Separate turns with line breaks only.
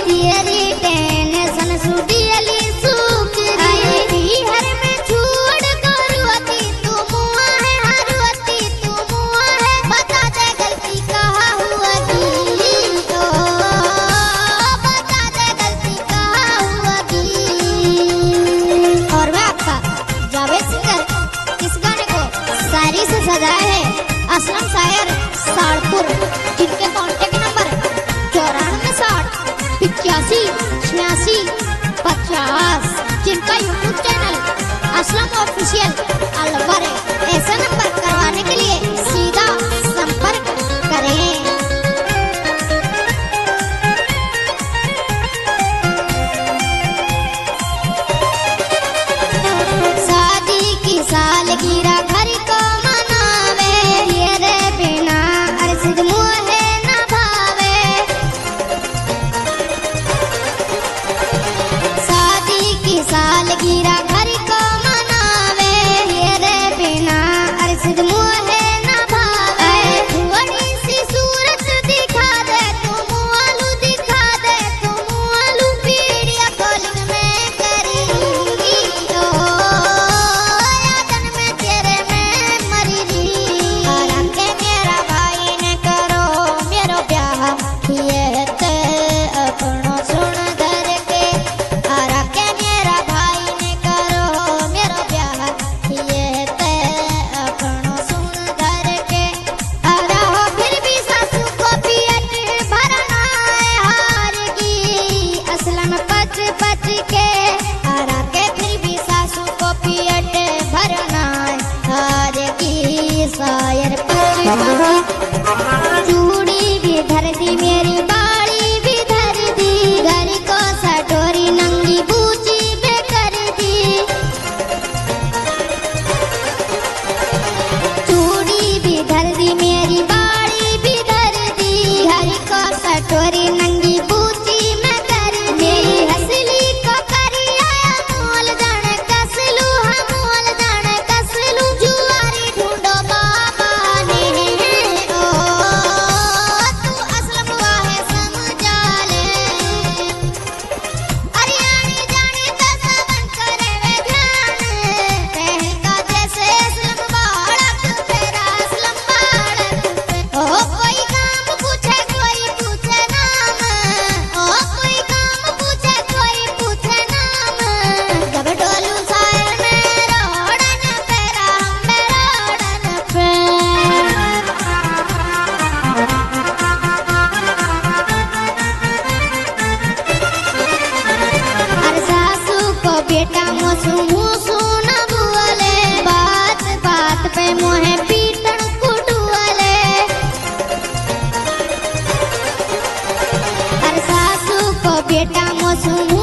तेरी टेंशन सुडियली सुख आई हर में छोड़ करुआती तू मुआ है हरुआती तू मुआ है बता दे गलती कहाँ हुआ की तो बता दे गलती कहाँ हुआ की। और मैं आपका जावेद सिंगर इस गाने को शायरी से सजाया है असलम शायर साड़पुर, जिनके कांटेक्ट नंबर 9460858650, जिनका YouTube channel Aslam official Alwar है। ऐसा नंबर करवाने के लिए सीधा संपर्क करें। शादी की सालगिरह घर को मनावे तेरे बिना अरसिद मुहे न भावे। शादी की सालगिरह घर को मनावे तेरे बिना अरसिद मुहे न भावे। थोड़ी सी सूरत दिखा दे तू मुआलू दिखा दे तू मुआलू वीडियो कॉलिंग में करूंगी ओ यादन में तेरे में मरी री। और आके मेरा भाई ने करो मेरो ब्याह किए ते अपनो सुन धर के। और आके मेरा भाई ने करो मेरो ब्याह किए ते अपनो सुन धर के। और हो फिर भी सासू को पियट भरना है हार की असलन पच पच के। और आके फिर भी सासू को पियट भरना है हार की शायर पच चूड़ी भी धर दी मेरी बाड़ी भी धर दी घर को सटोरी नंगी बूची बे कर दी। चूड़ी भी धर दी मेरी बाड़ी भी धर दी घर को सटोरी नंगी बूची में कर दी। हसली को करिया मोल जाने कसलू हम मोल जाने कसलू जुआरी ढूंढो बाबा ने ओ तू असलम वाहे समझा ले। अरियाणी जानी तसा बन करे वे ध्यान कहका जैसे असलम बाड़क तेरा असलम बाड़क ओ कोई काम पूछे नाम ओ कोई काम पूछे नाम। जब डोलू शायर में रोड़न तेरा हम रोड़न पे। हर सासू को बेटा मोसू मूसू न बुअले बात बात पे मोहे पीटन कुटुअले। हर सासू को बेटा मोसू